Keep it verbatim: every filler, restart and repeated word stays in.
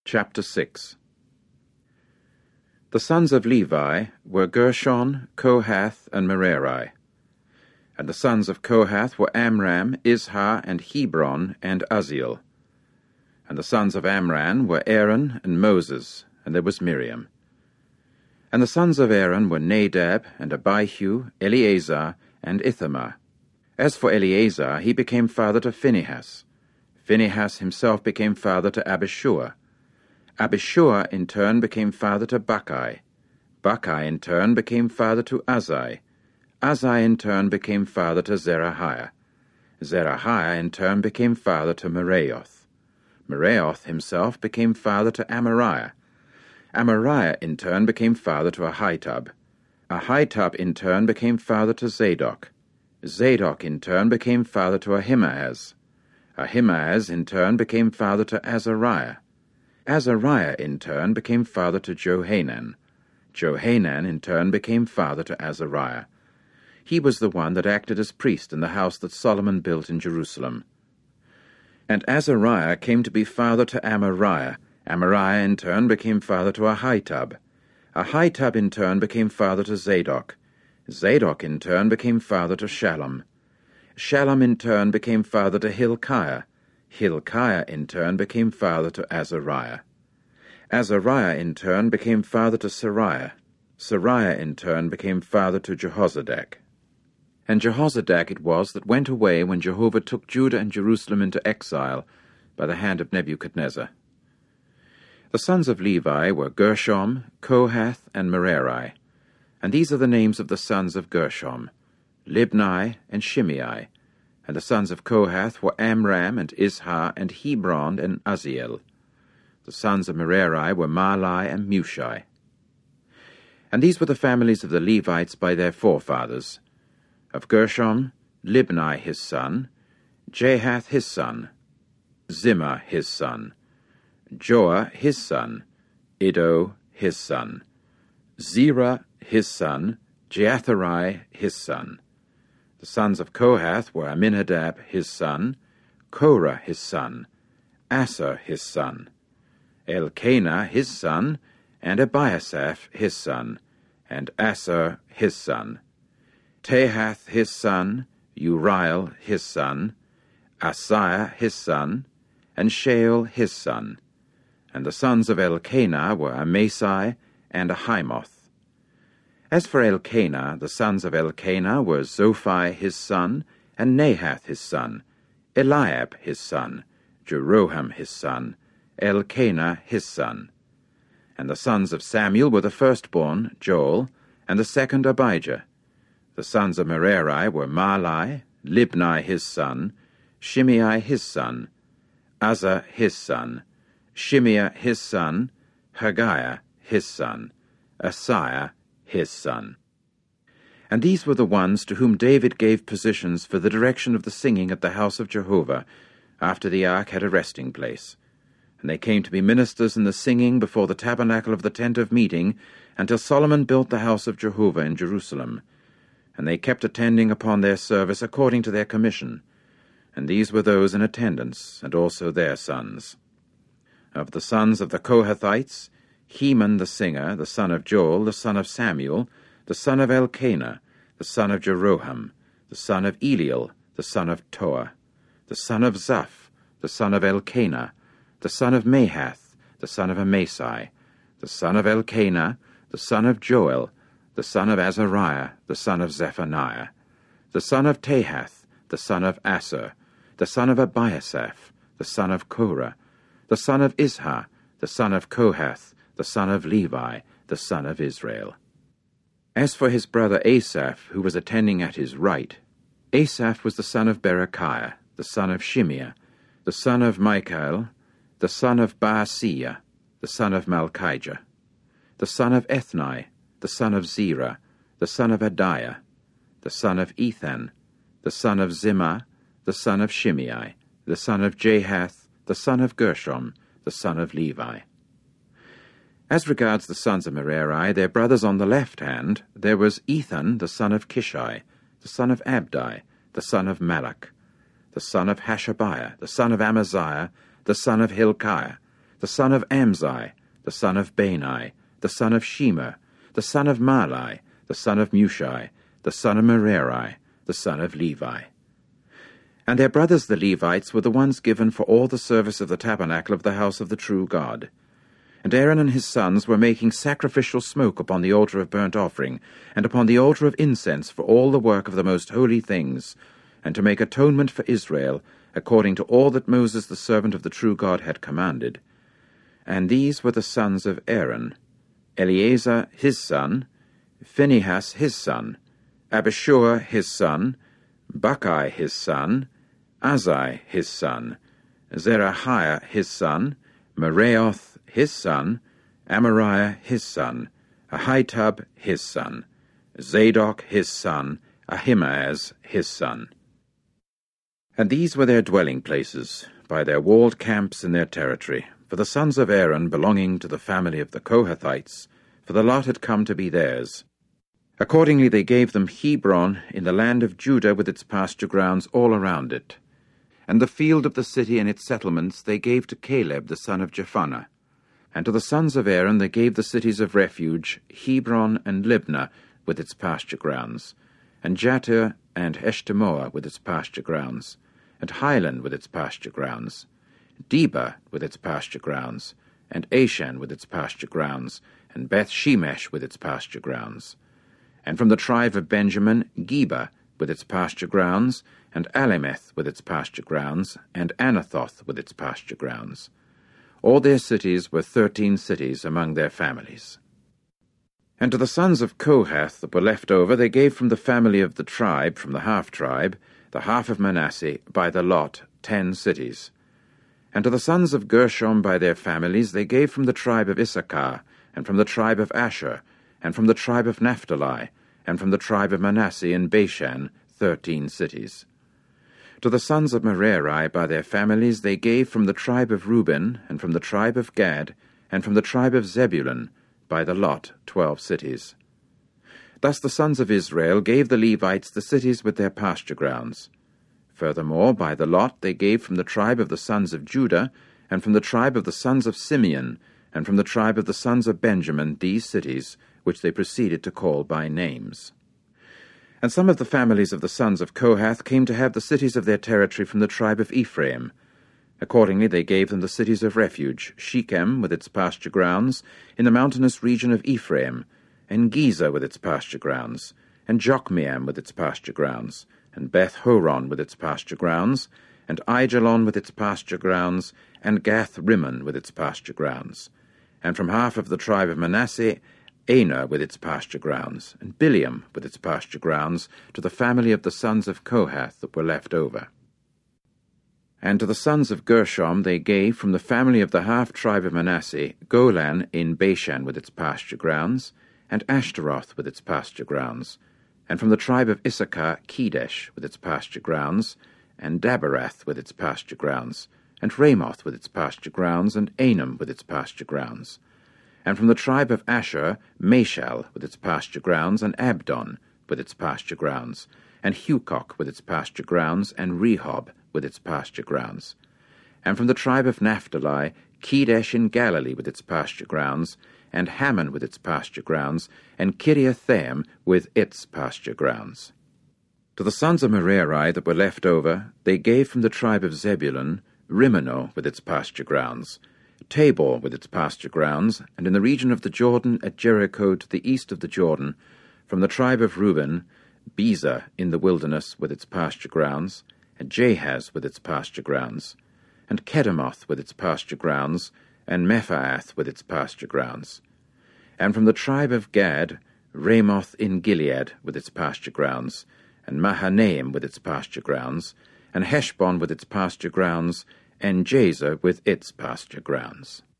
Chapter six. The sons of Levi were Gershon, Kohath, and Merari. And the sons of Kohath were Amram, Izhar, and Hebron, and Uzziel. And the sons of Amram were Aaron and Moses, and there was Miriam. And the sons of Aaron were Nadab, and Abihu, Eleazar, and Ithamar. As for Eleazar, he became father to Phinehas. Phinehas himself became father to Abishua. Abishua in turn became father to Bacchai. Bacchai in turn became father to Azai. Azai in turn became father to Zerahiah. Zerahiah in turn became father to Meraioth. Meraioth himself became father to Amariah. Amariah in turn became father to Ahitub. Ahitub in turn became father to Zadok. Zadok in turn became father to Ahimaaz. Ahimaaz in turn became father to Azariah. Azariah in turn became father to Johanan. Johanan in turn became father to Azariah. He was the one that acted as priest in the house that Solomon built in Jerusalem. And Azariah came to be father to Amariah. Amariah in turn became father to Ahitub. Ahitub in turn became father to Zadok. Zadok in turn became father to Shallum. Shallum in turn became father to Hilkiah. Hilkiah in turn became father to Azariah. Azariah in turn became father to Sariah. Sariah in turn became father to Jehozadak. And Jehozadak it was that went away when Jehovah took Judah and Jerusalem into exile by the hand of Nebuchadnezzar. The sons of Levi were Gershom, Kohath, and Merari. And these are the names of the sons of Gershom, Libni and Shimei. And the sons of Kohath were Amram, and Izhar, and Hebron, and Uzziel. The sons of Merari were Mahli and Mushi. And these were the families of the Levites by their forefathers. Of Gershom, Libni his son, Jahath his son, Zimmah his son, Joah his son, Iddo his son, Zerah his son, Jeatherai his son. The sons of Kohath were Aminadab his son, Korah his son, Asher his son, Elkanah his son, and Abiasaph his son, and Asher his son, Tahath his son, Uriel his son, Asaiah his son, and Shael his son. And the sons of Elkanah were Amasai and Ahimoth. As for Elkanah, the sons of Elkanah were Zophai his son, and Nahath his son, Eliab his son, Jeroham his son, Elkanah his son. And the sons of Samuel were the firstborn, Joel, and the second Abijah. The sons of Merari were Mahli, Libni his son, Shimei his son, Uzzah his son, Shimeah his son, Haggiah his son, Asaiah his son. And these were the ones to whom David gave positions for the direction of the singing at the house of Jehovah, after the ark had a resting place. And they came to be ministers in the singing before the tabernacle of the tent of meeting, until Solomon built the house of Jehovah in Jerusalem. And they kept attending upon their service according to their commission. And these were those in attendance, and also their sons. Of the sons of the Kohathites, Heman the singer, the son of Joel, the son of Samuel, the son of Elkanah, the son of Jeroham, the son of Eliel, the son of Toah, the son of Zaph, the son of Elkanah, the son of Mahath, the son of Amasai, the son of Elkanah, the son of Joel, the son of Azariah, the son of Zephaniah, the son of Tahath, the son of Asher, the son of Abiasaph, the son of Korah, the son of Izhar, the son of Kohath, the son of Levi, the son of Israel. As for his brother Asaph, who was attending at his right, Asaph was the son of Berechiah, the son of Shimeah, the son of Michael, the son of Baaseiah, the son of Malchijah, the son of Ethni, the son of Zerah, the son of Adiah, the son of Ethan, the son of Zimmah, the son of Shimei, the son of Jahath, the son of Gershom, the son of Levi. As regards the sons of Merari, their brothers on the left hand, there was Ethan, the son of Kishai, the son of Abdi, the son of Malach, the son of Hashabiah, the son of Amaziah, the son of Hilkiah, the son of Amzai, the son of Bani, the son of Shema, the son of Malai, the son of Mushai, the son of Merari, the son of Levi. And their brothers the Levites were the ones given for all the service of the tabernacle of the house of the true God. And Aaron and his sons were making sacrificial smoke upon the altar of burnt offering, and upon the altar of incense for all the work of the most holy things, and to make atonement for Israel, according to all that Moses the servant of the true God had commanded. And these were the sons of Aaron: Eleazar his son, Phinehas his son, Abishua his son, Bacchi his son, Azai his son, Zerahiah his son, Meraioth his son, Amariah his son, Ahitub his son, Zadok his son, Ahimaaz his son. And these were their dwelling places, by their walled camps in their territory, for the sons of Aaron belonging to the family of the Kohathites, for the lot had come to be theirs. Accordingly they gave them Hebron in the land of Judah with its pasture grounds all around it. And the field of the city and its settlements they gave to Caleb the son of Jephunneh. And to the sons of Aaron they gave the cities of refuge, Hebron and Libnah with its pasture grounds, and Jattir and Eshtemoa with its pasture grounds, and Highland with its pasture grounds, Debah with its pasture grounds, and Ashan with its pasture grounds, and Beth Shemesh with its pasture grounds. And from the tribe of Benjamin, Geba with its pasture grounds, and Alemeth with its pasture grounds, and Anathoth with its pasture grounds. All their cities were thirteen cities among their families. And to the sons of Kohath that were left over they gave from the family of the tribe, from the half-tribe, the half of Manasseh, by the lot, ten cities. And to the sons of Gershom by their families they gave from the tribe of Issachar, and from the tribe of Asher, and from the tribe of Naphtali, and from the tribe of Manasseh in Bashan, thirteen cities. To the sons of Merari by their families they gave from the tribe of Reuben, and from the tribe of Gad, and from the tribe of Zebulun, by the lot, twelve cities. Thus the sons of Israel gave the Levites the cities with their pasture grounds. Furthermore, by the lot they gave from the tribe of the sons of Judah, and from the tribe of the sons of Simeon, and from the tribe of the sons of Benjamin these cities, which they proceeded to call by names. And some of the families of the sons of Kohath came to have the cities of their territory from the tribe of Ephraim. Accordingly they gave them the cities of refuge, Shechem with its pasture grounds, in the mountainous region of Ephraim, and Gezer with its pasture grounds, and Jokmeam with its pasture grounds, and Beth-horon with its pasture grounds, and Aijalon with its pasture grounds, and Gath-rimmon with its pasture grounds. And from half of the tribe of Manasseh, Aner with its pasture grounds, and Bileam with its pasture grounds, to the family of the sons of Kohath that were left over. And to the sons of Gershom they gave from the family of the half-tribe of Manasseh Golan in Bashan with its pasture grounds, and Ashtaroth with its pasture grounds, and from the tribe of Issachar Kedesh with its pasture grounds, and Daberath with its pasture grounds, and Ramoth with its pasture grounds, and Anam with its pasture grounds. And from the tribe of Asher, Mashal with its pasture grounds, and Abdon with its pasture grounds, and Hucock with its pasture grounds, and Rehob with its pasture grounds. And from the tribe of Naphtali, Kedesh in Galilee with its pasture grounds, and Hammon with its pasture grounds, and Kiriathaim with its pasture grounds. To the sons of Merari that were left over, they gave from the tribe of Zebulun, Rimmono with its pasture grounds, Tabor with its pasture grounds, and in the region of the Jordan at Jericho to the east of the Jordan, from the tribe of Reuben, Bezer in the wilderness with its pasture grounds, and Jahaz with its pasture grounds, and Kedemoth with its pasture grounds, and Mephaath with its pasture grounds. And from the tribe of Gad, Ramoth in Gilead with its pasture grounds, and Mahanaim with its pasture grounds, and Heshbon with its pasture grounds, and Jazer with its pasture grounds.